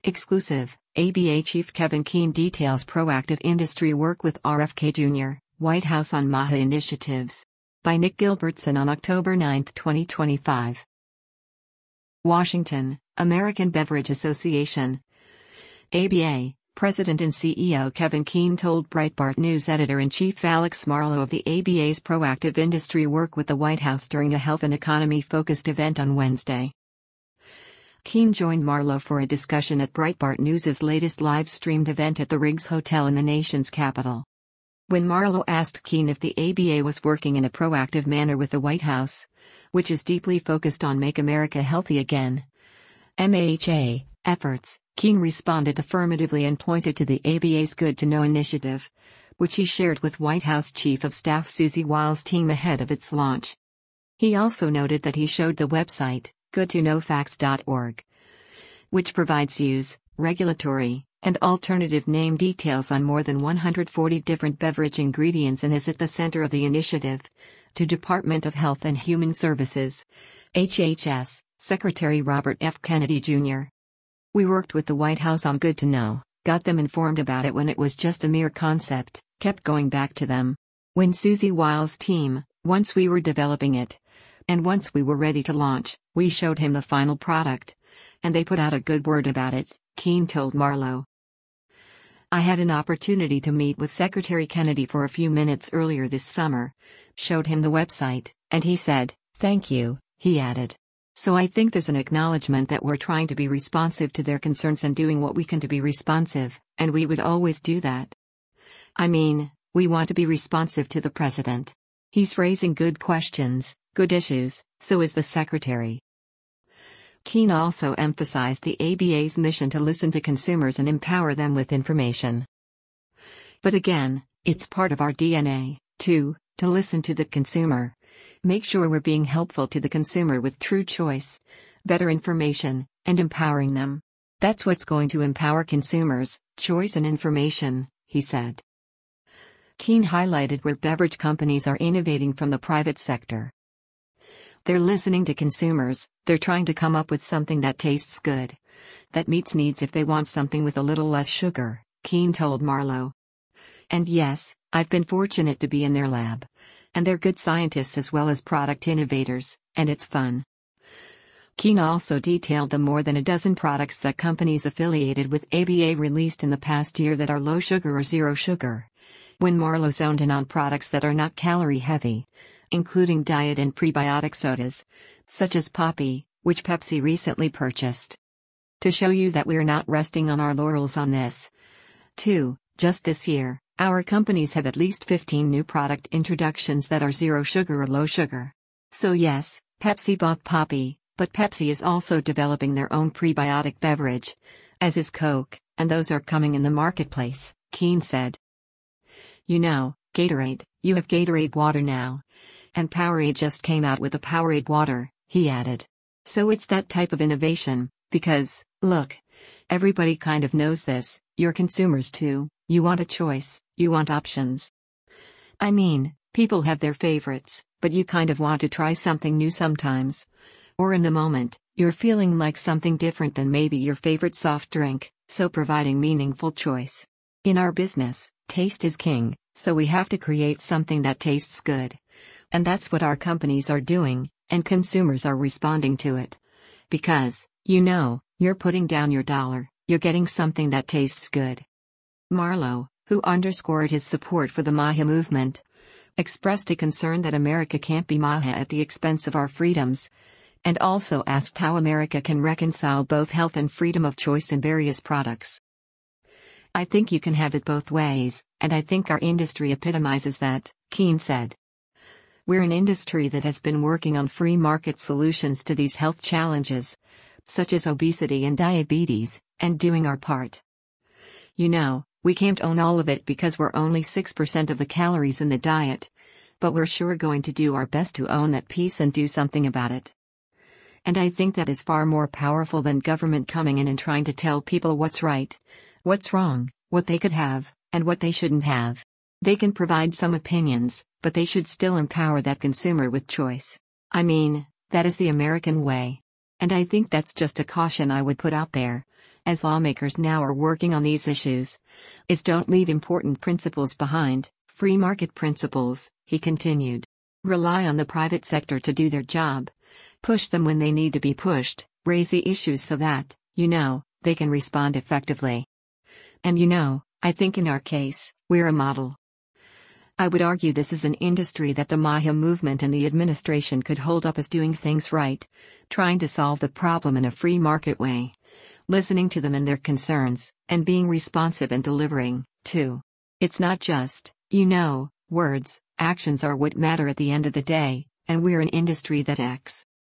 Exclusive, ABA Chief Kevin Keane details proactive industry work with RFK Jr., White House on MAHA initiatives. By Nick Gilbertson on October 9, 2025. Washington, American Beverage Association. ABA, President and CEO Kevin Keane told Breitbart News editor-in-chief Alex Marlow of the ABA's proactive industry work with the White House during a health and economy-focused event on Wednesday. Keane joined Marlow for a discussion at Breitbart News' latest live-streamed event at the Riggs Hotel in the nation's capital. When Marlow asked Keane if the ABA was working in a proactive manner with the White House, which is deeply focused on Make America Healthy Again (MAHA) efforts, Keane responded affirmatively and pointed to the ABA's Good to Know initiative, which he shared with White House Chief of Staff Susie Wiles' team ahead of its launch. He also noted that he showed the website, goodtoknowfacts.org, which provides use, regulatory, and alternative name details on more than 140 different beverage ingredients and is at the center of the initiative. To Department of Health and Human Services, HHS, Secretary Robert F. Kennedy Jr. We worked with the White House on Good to Know, got them informed about it when it was just a mere concept, kept going back to them. When Susie Wiles' team, once we were developing it, and once we were ready to launch, we showed him the final product. And they put out a good word about it, Keane told Marlow. I had an opportunity to meet with Secretary Kennedy for a few minutes earlier this summer, showed him the website, and he said, "Thank you," he added. So I think there's an acknowledgement that we're trying to be responsive to their concerns and doing what we can to be responsive, and we would always do that. I mean, we want to be responsive to the president. He's raising good questions, good issues, so is the secretary. Keane also emphasized the ABA's mission to listen to consumers and empower them with information. But again, it's part of our DNA, too, to listen to the consumer. Make sure we're being helpful to the consumer with true choice, better information, and empowering them. That's what's going to empower consumers, choice and information, he said. Keane highlighted where beverage companies are innovating from the private sector. They're listening to consumers, they're trying to come up with something that tastes good, that meets needs if they want something with a little less sugar, Keane told Marlow. And yes, I've been fortunate to be in their lab. And they're good scientists as well as product innovators, and it's fun. Keane also detailed the more than a dozen products that companies affiliated with ABA released in the past year that are low sugar or zero sugar. When Marlow zoned in on products that are not calorie heavy, including diet and prebiotic sodas, such as Poppi, which Pepsi recently purchased. To show you that we're not resting on our laurels on this. 2. Just this year, our companies have at least 15 new product introductions that are zero sugar or low sugar. So yes, Pepsi bought Poppi, but Pepsi is also developing their own prebiotic beverage, as is Coke, and those are coming in the marketplace, Keane said. You know, Gatorade, you have Gatorade water now. And Powerade just came out with a Powerade water, he added. So it's that type of innovation, because, look, everybody kind of knows this, your consumers too, you want a choice, you want options. I mean, people have their favorites, but you kind of want to try something new sometimes. Or in the moment, you're feeling like something different than maybe your favorite soft drink, so providing meaningful choice. In our business, taste is king, so we have to create something that tastes good. And that's what our companies are doing, and consumers are responding to it. Because, you know, you're putting down your dollar, you're getting something that tastes good. Marlow, who underscored his support for the MAHA movement, expressed a concern that America can't be MAHA at the expense of our freedoms, and also asked how America can reconcile both health and freedom of choice in various products. I think you can have it both ways, and I think our industry epitomizes that, Keane said. We're an industry that has been working on free market solutions to these health challenges, such as obesity and diabetes, and doing our part. You know, we can't own all of it because we're only 6% of the calories in the diet, but we're sure going to do our best to own that piece and do something about it. And I think that is far more powerful than government coming in and trying to tell people what's right, what's wrong, what they could have, and what they shouldn't have. They can provide some opinions, but they should still empower that consumer with choice. I mean, that is the American way. And I think that's just a caution I would put out there. as lawmakers now are working on these issues, is don't leave important principles behind, free market principles, he continued. Rely on the private sector to do their job. Push them when they need to be pushed, raise the issues so that, they can respond effectively. And I think in our case, we're a model. I would argue this is an industry that the MAHA movement and the administration could hold up as doing things right, trying to solve the problem in a free market way, listening to them and their concerns, and being responsive and delivering, too. It's not just, words, actions are what matter at the end of the day, and we're an industry that acts.